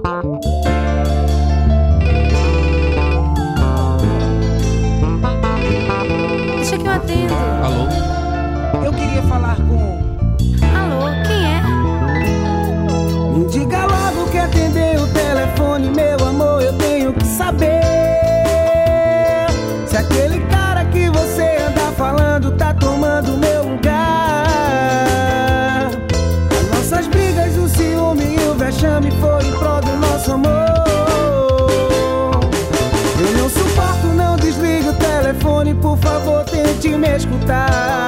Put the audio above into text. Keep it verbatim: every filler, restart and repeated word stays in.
Deixa que eu atendo. Alô? Eu queria falar com... Alô, quem é? Me diga logo que atendeu o telefone, meu amor, eu tenho que saber se aquele cara que você anda falando tá tomando meu lugar. As nossas brigas, o ciúme e o vexame foi em prol do nosso amor. Eu não suporto, não desligue o telefone, por favor, tente me escutar.